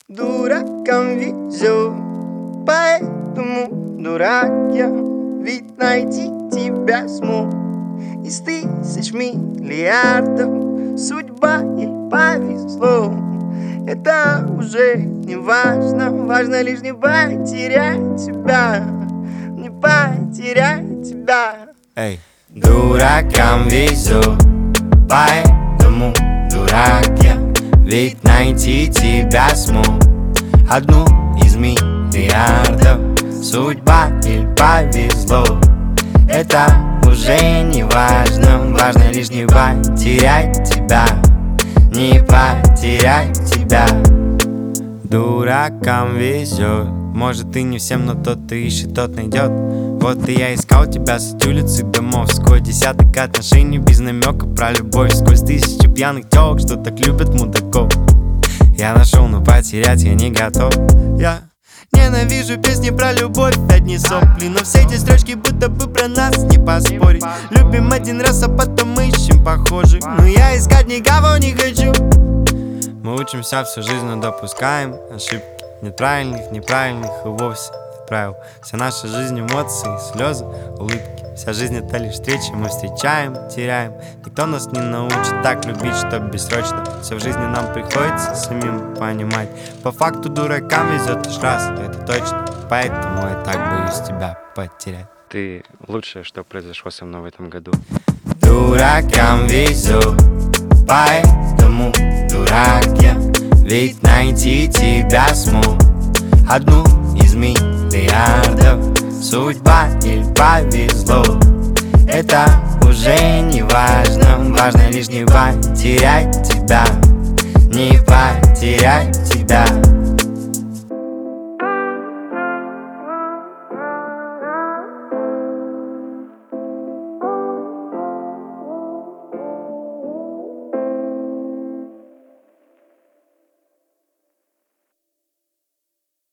Дуракам везет, поэтому дурак я, ведь найти тебя смог из тысяч миллиардов. Судьба ей повезло, это уже не важно. Важно лишь не потерять тебя, не потерять тебя. Эй, дуракам везет, поэтому дурак я, ведь найти тебя смог одну из миллиардов. Судьба ей повезло, это уже не важно. Важно лишь не потерять тебя, не потерять тебя. Дуракам везет, может и не всем, но тот, кто ищет, тот найдет. Вот и я искал тебя с улиц и домов, сквозь десяток отношений без намека про любовь, сквозь тысячи пьяных телок, что так любят мудаков. Я нашел, но потерять я не готов. Я ненавижу песни про любовь, одни сопли, но все эти строчки будто бы про нас, не поспорить. Любим один раз, а потом ищем похожих, но я искать никого не хочу. Мы учимся всю жизнь, но допускаем ошибки. Нет правильных, неправильных и вовсе нет правил. Вся наша жизнь эмоции, слезы, улыбки. Вся жизнь это лишь встречи, мы встречаем, теряем. Никто нас не научит так любить, что бессрочно. Все в жизни нам приходится самим понимать. По факту дуракам везет лишь раз, это точно. Поэтому я так боюсь тебя потерять. Ты лучшее, что произошло со мной в этом году. Дуракам везет, поэтому дурак я, ведь найти тебя смог одну из миллиардов. Судьба ей повезло, это уже не важно. Важно лишь не потерять тебя, не потерять тебя.